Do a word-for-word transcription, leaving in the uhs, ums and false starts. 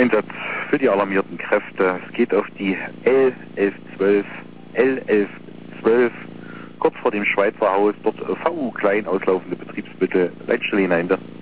Einsatz für die alarmierten Kräfte. Es geht auf die L elf zwölf, L elf zwölf, kurz vor dem Schweizer Haus, dort V U klein auslaufende Betriebsmittel, Leitstelle hinein.